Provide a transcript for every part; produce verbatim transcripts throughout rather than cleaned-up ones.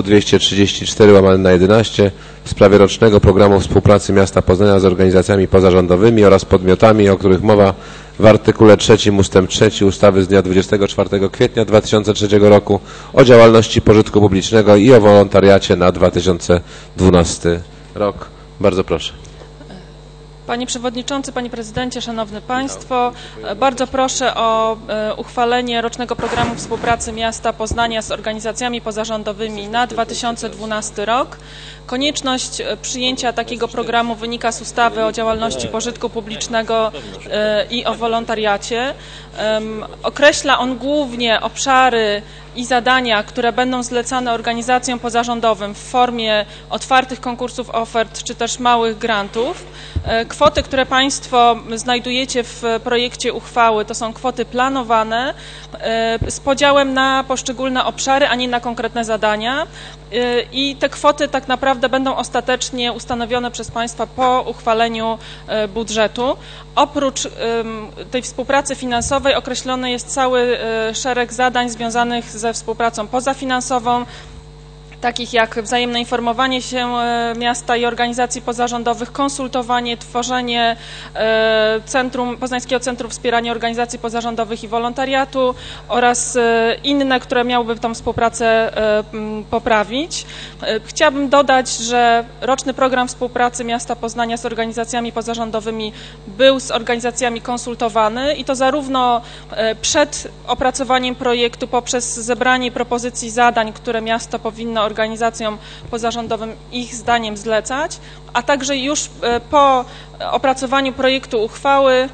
dwieście trzydzieści cztery łamane na jedenaście w sprawie rocznego programu współpracy miasta Poznania z organizacjami pozarządowymi oraz podmiotami, o których mowa w artykule trzecim ustęp trzeci ustawy z dnia dwudziestego czwartego kwietnia dwa tysiące trzeciego roku o działalności pożytku publicznego i o wolontariacie na dwa tysiące dwunasty rok. Bardzo proszę. Panie Przewodniczący, Panie Prezydencie, Szanowni Państwo, bardzo proszę o uchwalenie rocznego programu współpracy miasta Poznania z organizacjami pozarządowymi na dwa tysiące dwunasty rok. Konieczność przyjęcia takiego programu wynika z ustawy o działalności pożytku publicznego i o wolontariacie. Określa on głównie obszary i zadania, które będą zlecane organizacjom pozarządowym w formie otwartych konkursów ofert czy też małych grantów. Kwoty, które Państwo znajdujecie w projekcie uchwały, to są kwoty planowane z podziałem na poszczególne obszary, a nie na konkretne zadania. I te kwoty tak naprawdę będą ostatecznie ustanowione przez Państwa po uchwaleniu budżetu. Oprócz tej współpracy finansowej określony jest cały szereg zadań związanych ze współpracą pozafinansową, takich jak wzajemne informowanie się miasta i organizacji pozarządowych, konsultowanie, tworzenie Centrum, Poznańskiego Centrum Wspierania Organizacji Pozarządowych i Wolontariatu oraz inne, które miałyby tę współpracę poprawić. Chciałabym dodać, że roczny program współpracy miasta Poznania z organizacjami pozarządowymi był z organizacjami konsultowany i to zarówno przed opracowaniem projektu poprzez zebranie propozycji zadań, które miasto powinno organizacjom pozarządowym ich zdaniem zlecać, a także już po opracowaniu projektu uchwały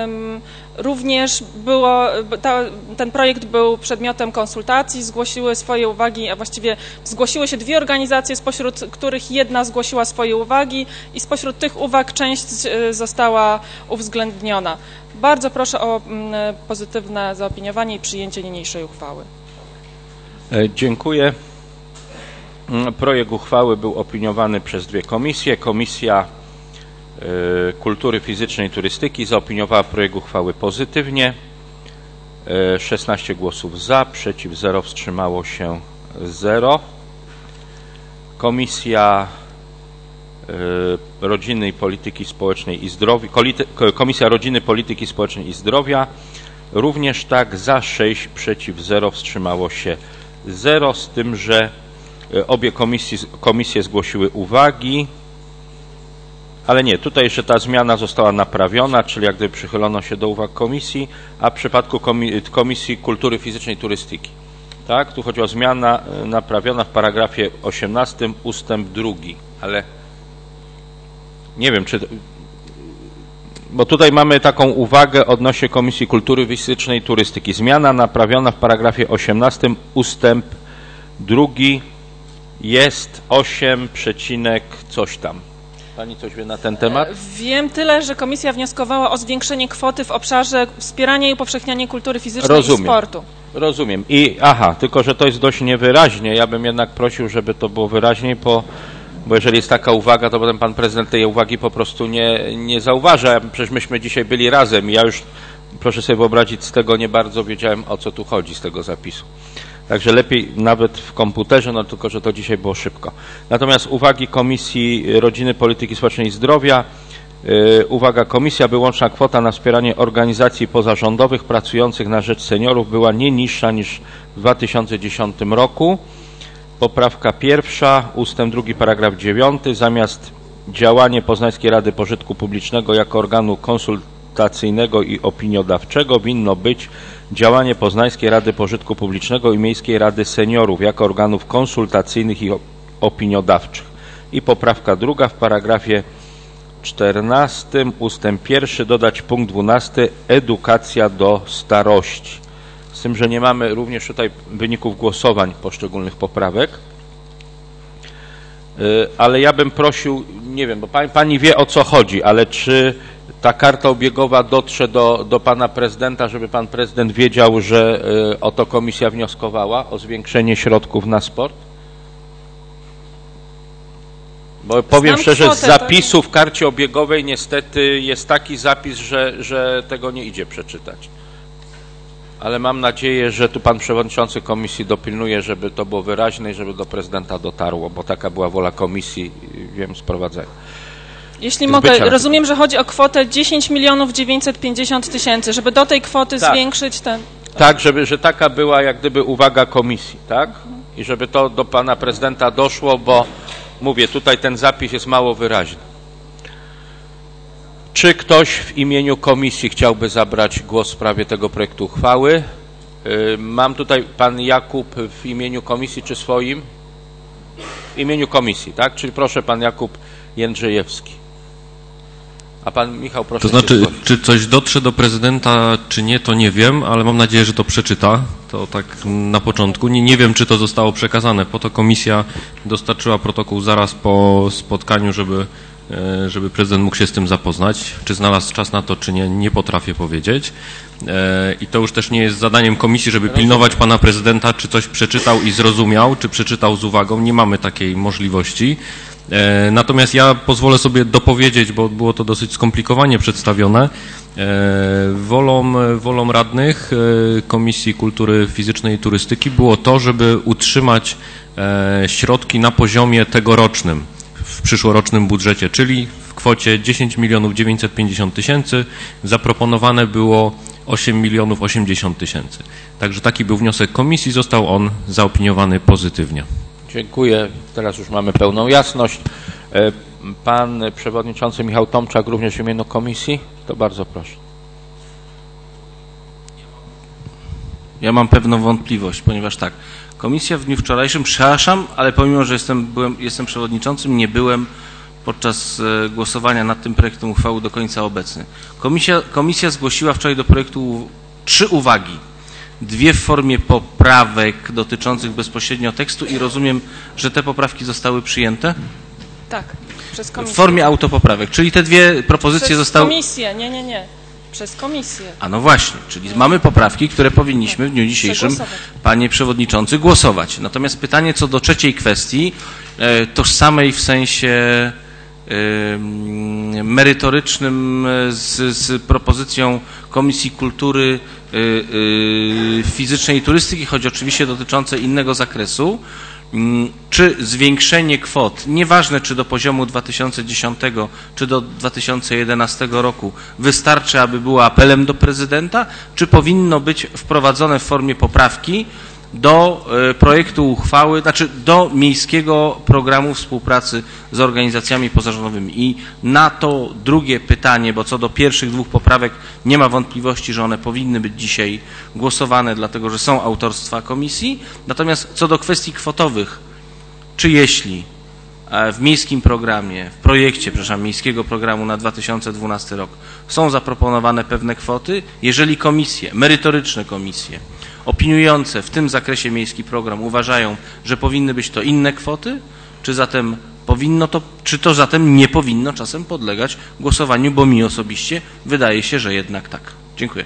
również było, ta, ten projekt był przedmiotem konsultacji, zgłosiły swoje uwagi, a właściwie zgłosiły się dwie organizacje, spośród których jedna zgłosiła swoje uwagi i spośród tych uwag część została uwzględniona. Bardzo proszę o pozytywne zaopiniowanie i przyjęcie niniejszej uchwały. Dziękuję. Projekt uchwały był opiniowany przez dwie komisje. Komisja Kultury Fizycznej i Turystyki zaopiniowała projekt uchwały pozytywnie. szesnaście głosów za, przeciw zero, wstrzymało się zero. Komisja Rodziny i Polityki Społecznej i Zdrowia, Komisja Rodziny, Polityki Społecznej i Zdrowia również tak, za sześć, przeciw zero, wstrzymało się zero, z tym, że obie komisje, komisje zgłosiły uwagi, ale nie, tutaj jeszcze ta zmiana została naprawiona, czyli jak gdyby przychylono się do uwag komisji, a w przypadku Komisji Kultury Fizycznej i Turystyki. Tak, tu chodzi o zmiana naprawiona w paragrafie osiemnastym ustęp drugi, ale nie wiem, czy... Bo tutaj mamy taką uwagę odnośnie Komisji Kultury Fizycznej i Turystyki. Zmiana naprawiona w paragrafie osiemnastym ustęp drugi jest osiem przecinek coś tam. Pani coś wie na ten temat? Wiem tyle, że komisja wnioskowała o zwiększenie kwoty w obszarze wspierania i upowszechniania kultury fizycznej Rozumiem. i sportu. Rozumiem. I aha, tylko że to jest dość niewyraźnie. Ja bym jednak prosił, żeby to było wyraźniej, bo, bo jeżeli jest taka uwaga, to potem pan prezydent tej uwagi po prostu nie, nie zauważa. Przecież myśmy dzisiaj byli razem i ja już, proszę sobie wyobrazić, z tego nie bardzo wiedziałem, o co tu chodzi z tego zapisu. Także lepiej nawet w komputerze, no tylko, że to dzisiaj było szybko. Natomiast uwagi Komisji Rodziny, Polityki Społecznej i Zdrowia. Yy, uwaga, komisja, aby łączna kwota na wspieranie organizacji pozarządowych pracujących na rzecz seniorów była nie niższa niż w dwa tysiące dziesiątym roku. Poprawka pierwsza, ustęp drugi, paragraf dziewiąty. Zamiast działanie Poznańskiej Rady Pożytku Publicznego jako organu konsultacyjnego i opiniodawczego winno być działanie Poznańskiej Rady Pożytku Publicznego i Miejskiej Rady Seniorów jako organów konsultacyjnych i opiniodawczych. I poprawka druga, w paragrafie czternastym ustęp pierwszy dodać punkt dwunasty, edukacja do starości. Z tym, że nie mamy również tutaj wyników głosowań poszczególnych poprawek. Ale ja bym prosił, nie wiem, bo pani, pani wie, o co chodzi, ale czy ta karta obiegowa dotrze do, do pana prezydenta, żeby pan prezydent wiedział, że y, o to komisja wnioskowała, o zwiększenie środków na sport? Bo powiem Znam szczerze, kwotę, z zapisu w karcie obiegowej niestety jest taki zapis, że, że tego nie idzie przeczytać. Ale mam nadzieję, że tu pan przewodniczący komisji dopilnuje, żeby to było wyraźne i żeby do prezydenta dotarło, bo taka była wola komisji, wiem, z prowadzenia. Jeśli mogę, rozumiem, że chodzi o kwotę dziesięć milionów dziewięćset pięćdziesiąt tysięcy, żeby do tej kwoty tak. zwiększyć ten... Tak, żeby, że taka była jak gdyby uwaga komisji, tak? I żeby to do pana prezydenta doszło, bo mówię, tutaj ten zapis jest mało wyraźny. Czy ktoś w imieniu komisji chciałby zabrać głos w sprawie tego projektu uchwały? Mam tutaj pan Jakub w imieniu komisji czy swoim? W imieniu komisji, tak? Czyli proszę pan Jakub Jędrzejewski. A pan Michał, proszę. To znaczy, czy coś dotrze do prezydenta, czy nie, to nie wiem, ale mam nadzieję, że to przeczyta. To tak na początku. Nie, nie wiem, czy to zostało przekazane. Po to komisja dostarczyła protokół zaraz po spotkaniu, żeby, żeby prezydent mógł się z tym zapoznać. Czy znalazł czas na to, czy nie, nie potrafię powiedzieć. I to już też nie jest zadaniem komisji, żeby pilnować pana prezydenta, czy coś przeczytał i zrozumiał, czy przeczytał z uwagą. Nie mamy takiej możliwości. Natomiast ja pozwolę sobie dopowiedzieć, bo było to dosyć skomplikowanie przedstawione. Wolą, wolą radnych Komisji Kultury Fizycznej i Turystyki było to, żeby utrzymać środki na poziomie tegorocznym w przyszłorocznym budżecie, czyli w kwocie dziesięć milionów dziewięćset pięćdziesiąt tysięcy. Zaproponowane było osiem milionów osiemdziesiąt tysięcy. Także taki był wniosek komisji, został on zaopiniowany pozytywnie. Dziękuję. Teraz już mamy pełną jasność. Pan przewodniczący Michał Tomczak również w imieniu komisji. To bardzo proszę. Ja mam pewną wątpliwość, ponieważ tak, komisja w dniu wczorajszym, przepraszam, ale pomimo, że jestem, byłem, jestem przewodniczącym, nie byłem podczas głosowania nad tym projektem uchwały do końca obecny. Komisja, komisja zgłosiła wczoraj do projektu trzy uwagi. Dwie w formie poprawek dotyczących bezpośrednio tekstu i rozumiem, że te poprawki zostały przyjęte? Tak, przez komisję. W formie autopoprawek, czyli te dwie propozycje przez zostały... Przez komisję, nie, nie, nie. Przez komisję. A no właśnie, czyli mamy poprawki, które powinniśmy w dniu dzisiejszym, panie przewodniczący, głosować. Natomiast pytanie co do trzeciej kwestii, e, tożsamej w sensie e, merytorycznym z, z propozycją Komisji Kultury e, e, Fizycznej i Turystyki, choć oczywiście dotyczące innego zakresu, czy zwiększenie kwot, nieważne czy do poziomu dwa tysiące dziesiątego, czy do dwa tysiące jedenastego roku wystarczy, aby było apelem do prezydenta, czy powinno być wprowadzone w formie poprawki do projektu uchwały, znaczy do miejskiego programu współpracy z organizacjami pozarządowymi. I na to drugie pytanie, bo co do pierwszych dwóch poprawek nie ma wątpliwości, że one powinny być dzisiaj głosowane, dlatego że są autorstwa komisji. Natomiast co do kwestii kwotowych, czy jeśli w miejskim programie, w projekcie, przepraszam, miejskiego programu na dwa tysiące dwunasty rok są zaproponowane pewne kwoty, jeżeli komisje, merytoryczne komisje, opiniujące w tym zakresie miejski program uważają, że powinny być to inne kwoty, czy zatem powinno to, czy to zatem nie powinno czasem podlegać głosowaniu, bo mi osobiście wydaje się, że jednak tak. Dziękuję.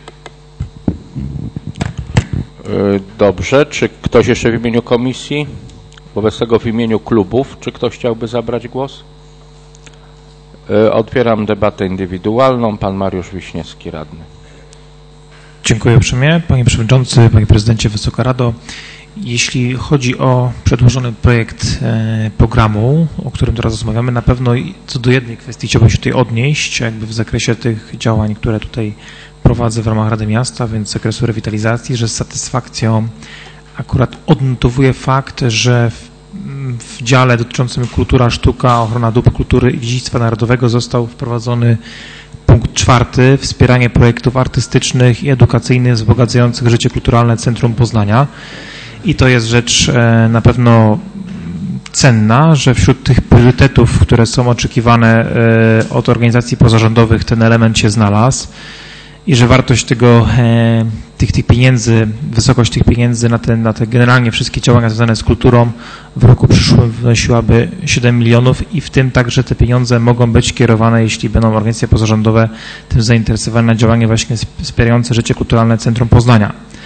Dobrze. Czy ktoś jeszcze w imieniu komisji? Wobec tego w imieniu klubów, czy ktoś chciałby zabrać głos? Otwieram debatę indywidualną. Pan Mariusz Wiśniewski, radny. Dziękuję uprzejmie. Panie Przewodniczący, Panie Prezydencie, Wysoka Rado. Jeśli chodzi o przedłożony projekt programu, o którym teraz rozmawiamy, na pewno co do jednej kwestii chciałbym się tutaj odnieść, jakby w zakresie tych działań, które tutaj prowadzę w ramach Rady Miasta, więc z zakresu rewitalizacji, że z satysfakcją akurat odnotowuję fakt, że w, w dziale dotyczącym kultura, sztuka, ochrona dóbr kultury i dziedzictwa narodowego został wprowadzony punkt czwarty, wspieranie projektów artystycznych i edukacyjnych wzbogacających życie kulturalne Centrum Poznania. I to jest rzecz na pewno cenna, że wśród tych priorytetów, które są oczekiwane od organizacji pozarządowych, ten element się znalazł i że wartość tego, tych, tych pieniędzy, wysokość tych pieniędzy na te, na te generalnie wszystkie działania związane z kulturą w roku przyszłym wynosiłaby siedem milionów i w tym także te pieniądze mogą być kierowane, jeśli będą organizacje pozarządowe tym zainteresowane, na działanie właśnie wspierające życie kulturalne Centrum Poznania.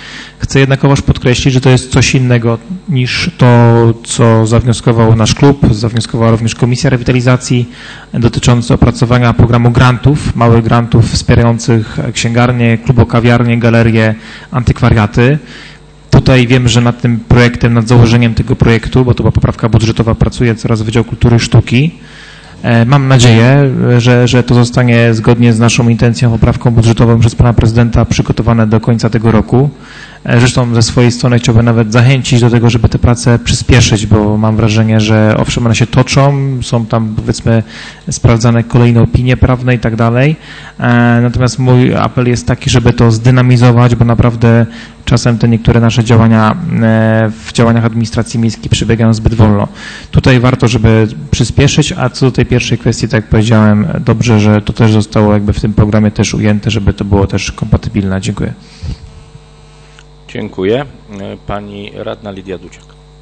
Chcę jednakowoż podkreślić, że to jest coś innego niż to, co zawnioskował nasz klub, zawnioskowała również Komisja Rewitalizacji dotyczące opracowania programu grantów, małych grantów wspierających księgarnie, klubokawiarnie, galerie, antykwariaty. Tutaj wiem, że nad tym projektem, nad założeniem tego projektu, bo to była poprawka budżetowa, pracuje teraz Wydział Kultury i Sztuki. Mam nadzieję, że, że to zostanie zgodnie z naszą intencją, poprawką budżetową przez pana prezydenta przygotowane do końca tego roku. Zresztą ze swojej strony chciałbym nawet zachęcić do tego, żeby te prace przyspieszyć, bo mam wrażenie, że owszem, one się toczą, są tam powiedzmy sprawdzane kolejne opinie prawne i tak dalej. Natomiast mój apel jest taki, żeby to zdynamizować, bo naprawdę czasem te niektóre nasze działania w działaniach administracji miejskiej przebiegają zbyt wolno. Tutaj warto, żeby przyspieszyć, a co do tej pierwszej kwestii, tak jak powiedziałem, dobrze, że to też zostało jakby w tym programie też ujęte, żeby to było też kompatybilne. Dziękuję. Dziękuję. Pani radna Lidia Dudziak.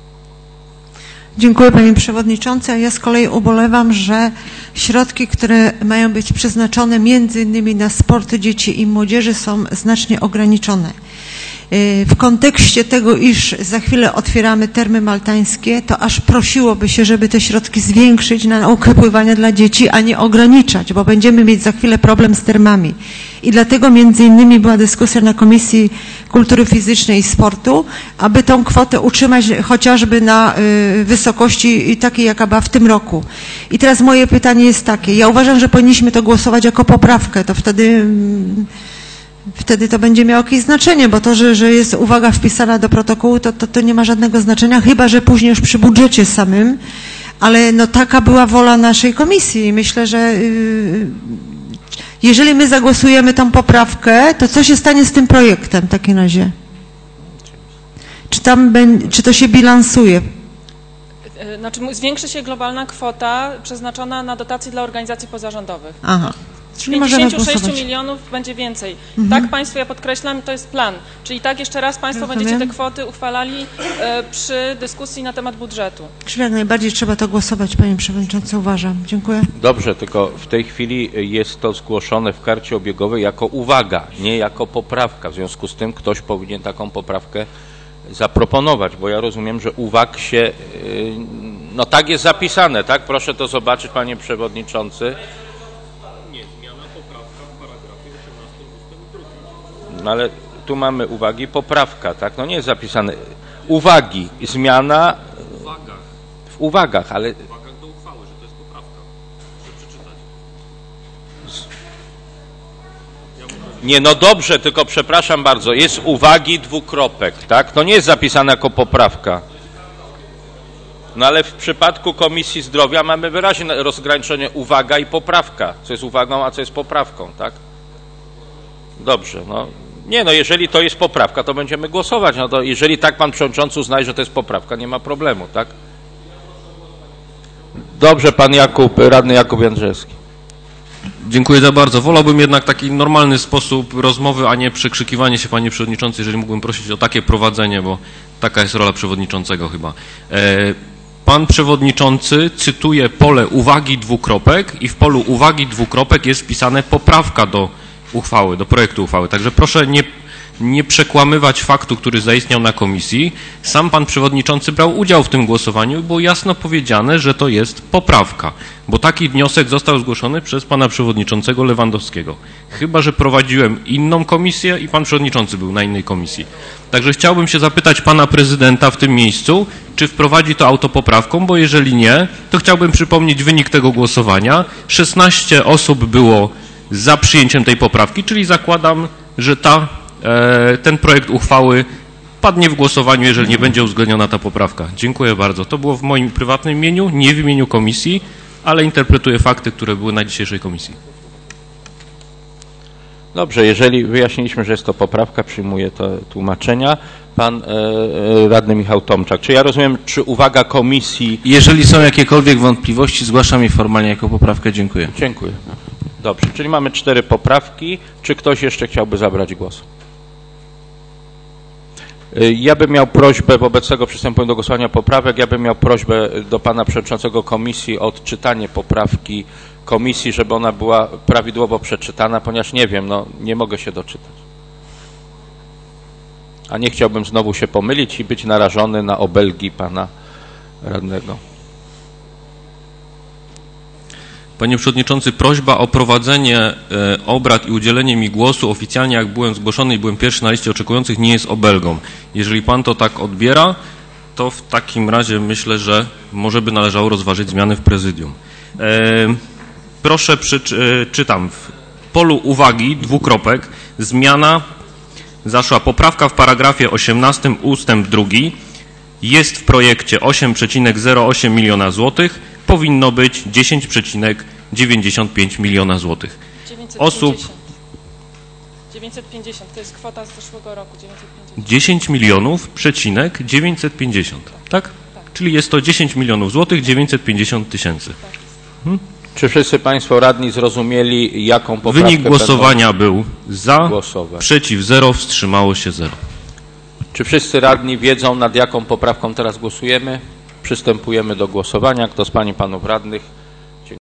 Dziękuję panie przewodniczący. Ja z kolei ubolewam, że środki, które mają być przeznaczone między innymi na sport dzieci i młodzieży są znacznie ograniczone. W kontekście tego, iż za chwilę otwieramy termy maltańskie, to aż prosiłoby się, żeby te środki zwiększyć na naukę pływania dla dzieci, a nie ograniczać, bo będziemy mieć za chwilę problem z termami. I dlatego między innymi była dyskusja na Komisji Kultury Fizycznej i Sportu, aby tą kwotę utrzymać chociażby na y, wysokości takiej, jaka była w tym roku. I teraz moje pytanie jest takie. Ja uważam, że powinniśmy to głosować jako poprawkę. To wtedy... Y, Wtedy to będzie miało jakieś znaczenie, bo to, że, że jest uwaga wpisana do protokołu, to, to, to nie ma żadnego znaczenia, chyba że później już przy budżecie samym, ale no taka była wola naszej komisji i myślę, że yy, jeżeli my zagłosujemy tą poprawkę, to co się stanie z tym projektem w takim razie? Czy, tam, czy to się bilansuje? Znaczy zwiększy się globalna kwota przeznaczona na dotacje dla organizacji pozarządowych. Aha. pięćdziesiąt sześć milionów będzie więcej. Mhm. Tak Państwo, ja podkreślam, to jest plan. Czyli tak jeszcze raz Państwo Rozumiem. będziecie te kwoty uchwalali e, przy dyskusji na temat budżetu. Czyli jak najbardziej trzeba to głosować, panie przewodniczący, uważam. Dziękuję. Dobrze, tylko w tej chwili jest to zgłoszone w karcie obiegowej jako uwaga, nie jako poprawka. W związku z tym ktoś powinien taką poprawkę zaproponować, bo ja rozumiem, że uwag się, no tak jest zapisane, tak? Proszę to zobaczyć, panie przewodniczący. No ale tu mamy uwagi, poprawka, tak? No nie jest zapisane. Uwagi, zmiana w uwagach, w uwagach ale... W uwagach do uchwały, że to jest poprawka. Proszę przeczytać. Nie, no dobrze, tylko przepraszam bardzo, jest uwagi dwukropek, tak? To nie jest zapisane jako poprawka. No ale w przypadku Komisji Zdrowia mamy wyraźne rozgraniczenie uwaga i poprawka. Co jest uwagą, a co jest poprawką, tak? Dobrze, no. Nie, no jeżeli to jest poprawka, to będziemy głosować. No to jeżeli tak pan przewodniczący uznaje, że to jest poprawka, nie ma problemu, tak? Dobrze, pan Jakub, radny Jakub Jędrzejewski. Dziękuję za bardzo. Wolałbym jednak taki normalny sposób rozmowy, a nie przekrzykiwanie się, panie przewodniczący, jeżeli mógłbym prosić o takie prowadzenie, bo taka jest rola przewodniczącego chyba. E, pan przewodniczący cytuje pole uwagi dwukropek i w polu uwagi dwukropek jest wpisane poprawka do uchwały, do projektu uchwały. Także proszę nie, nie przekłamywać faktu, który zaistniał na komisji. Sam pan przewodniczący brał udział w tym głosowaniu i było jasno powiedziane, że to jest poprawka, bo taki wniosek został zgłoszony przez pana przewodniczącego Lewandowskiego. Chyba że prowadziłem inną komisję i pan przewodniczący był na innej komisji. Także chciałbym się zapytać pana prezydenta w tym miejscu, czy wprowadzi to autopoprawką, bo jeżeli nie, to chciałbym przypomnieć wynik tego głosowania. szesnaście osób było za przyjęciem tej poprawki, czyli zakładam, że ta, e, ten projekt uchwały padnie w głosowaniu, jeżeli nie będzie uwzględniona ta poprawka. Dziękuję bardzo. To było w moim prywatnym imieniu, nie w imieniu komisji, ale interpretuję fakty, które były na dzisiejszej komisji. Dobrze, jeżeli wyjaśniliśmy, że jest to poprawka, przyjmuję te tłumaczenia. Pan e, radny Michał Tomczak. Czy ja rozumiem, czy uwaga komisji... Jeżeli są jakiekolwiek wątpliwości, zgłaszam je formalnie jako poprawkę. Dziękuję. Dziękuję. Dobrze, czyli mamy cztery poprawki. Czy ktoś jeszcze chciałby zabrać głos? Ja bym miał prośbę, wobec tego przystępując do głosowania poprawek, ja bym miał prośbę do pana przewodniczącego komisji o odczytanie poprawki komisji, żeby ona była prawidłowo przeczytana, ponieważ nie wiem, no nie mogę się doczytać. A nie chciałbym znowu się pomylić i być narażony na obelgi pana radnego. Panie Przewodniczący, prośba o prowadzenie e, obrad i udzielenie mi głosu oficjalnie, jak byłem zgłoszony i byłem pierwszy na liście oczekujących, nie jest obelgą. Jeżeli Pan to tak odbiera, to w takim razie myślę, że może by należało rozważyć zmiany w prezydium. E, proszę, przy, e, czytam, w polu uwagi, dwukropek, zmiana, zaszła poprawka w paragrafie osiemnastym ustęp drugi, jest w projekcie osiem przecinek zero osiem miliona złotych, powinno być dziesięć przecinek dziewięćdziesiąt pięć miliona złotych. Osób dziewięćset pięćdziesiąt, to jest kwota z zeszłego roku, dziewięćset pięćdziesiąt. dziesięć milionów przecinek dziewięćset pięćdziesiąt, tak? tak? Czyli jest to dziesięć milionów złotych, dziewięćset pięćdziesiąt tysięcy. Hmm? Czy wszyscy Państwo radni zrozumieli, jaką poprawkę Wynik głosowania będą był za, głosować? Przeciw zero, wstrzymało się zero. Czy wszyscy radni wiedzą, nad jaką poprawką teraz głosujemy? Przystępujemy do głosowania. Kto z Pań i Panów Radnych